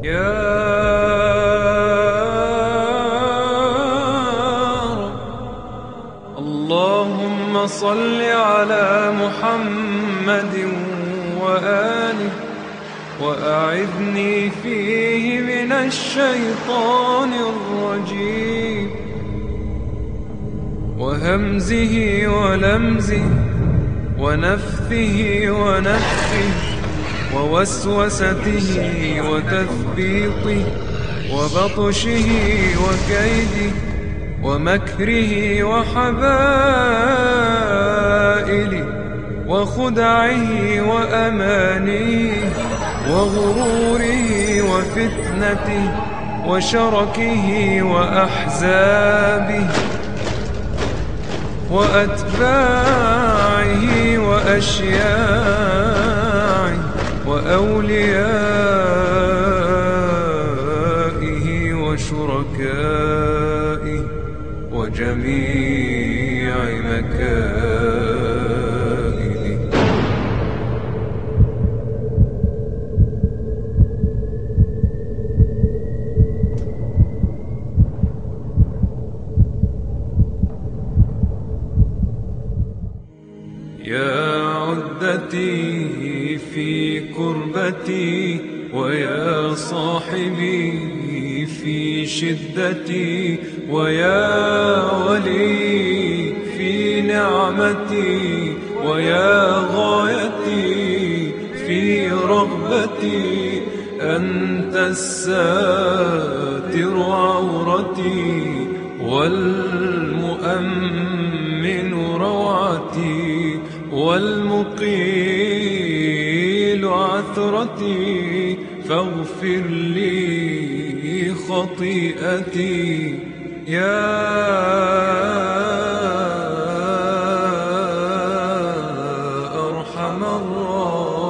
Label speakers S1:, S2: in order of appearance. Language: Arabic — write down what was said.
S1: يا رب، اللهم صل على محمد وآله، وأعذني فيه من الشيطان الرجيم، وهمزه ولمزه ونفثه ونفخه ووسوسته وتثبيطه وبطشه وكيده ومكره وحبائله وخدعه وأمانيه وغروره وفتنته وشركه وأحزابه وأتباعه وأشياعه وأوليائه وشركائه وجميع مكائده. يا عدتي في كربتي، ويا صاحبي في شدتي، ويا ولي في نعمتي، ويا غايتي في رغبتي، أنت الساتر عورتي والمؤمن روعتي والمقيل عثرتي، فاغفر لي خطيئتي يا أرحم الراحمين.